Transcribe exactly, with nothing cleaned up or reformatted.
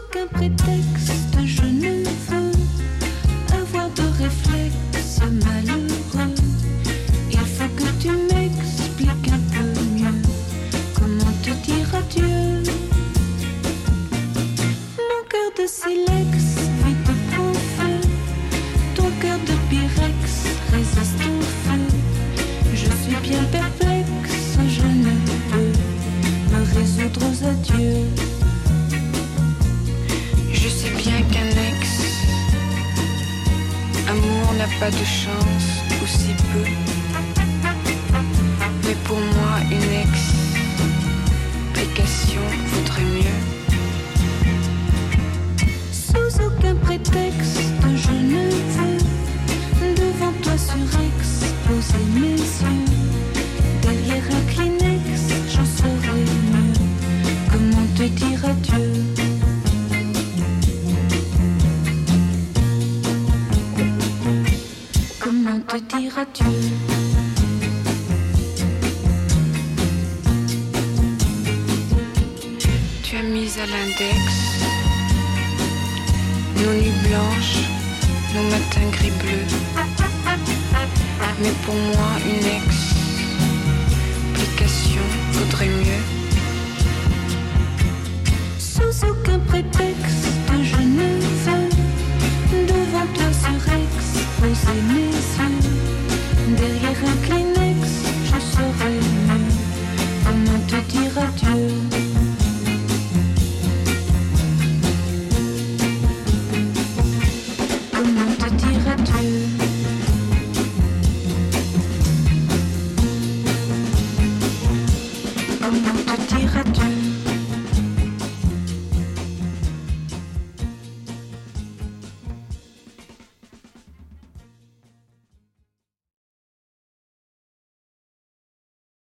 aucun prétexte, je ne veux avoir de réflexe malheureux. Il faut que tu m'expliques un peu mieux comment te dire adieu. Mon cœur de silex vite prend feu, ton cœur de pyrex résiste au feu. Je suis bien perplexe, je ne peux me résoudre aux adieux. Je sais bien qu'un ex-amour n'a pas de chance, ou si peu. Mais pour moi, une explication vaudrait mieux. Sous aucun prétexte, je ne veux devant toi surex poser mes yeux. Derrière un Kleenex, j'en saurais mieux comment te dire adieu. Comment te dire adieu. Tu as mis à l'index nos nuits blanches, nos matins gris-bleus. Mais pour moi, une explication vaudrait mieux. Sous aucun prétexte, je ne veux devant toi surex poser mes yeux. Derrière un Kleenex, je saurais mieux comment te dire adieu. Comment te dire adieu. Comment te dire